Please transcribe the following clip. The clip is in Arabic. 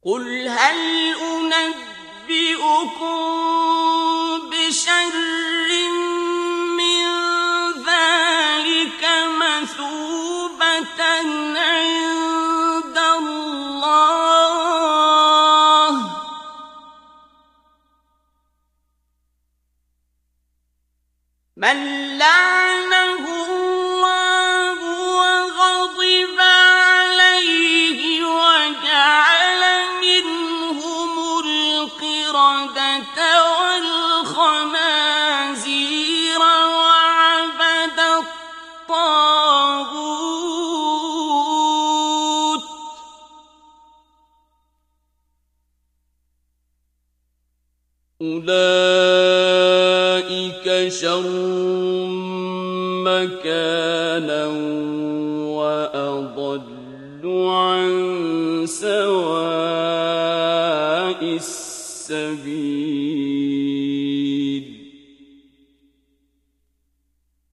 قل هل أنبئكم بشر من ذلك مثوبة عند الله من لعنه الله وغضب عليه وجعل منهم القردة والخنازير وعبد الطاغوت أولئك شر مكانا وأضل عن سواء السبيل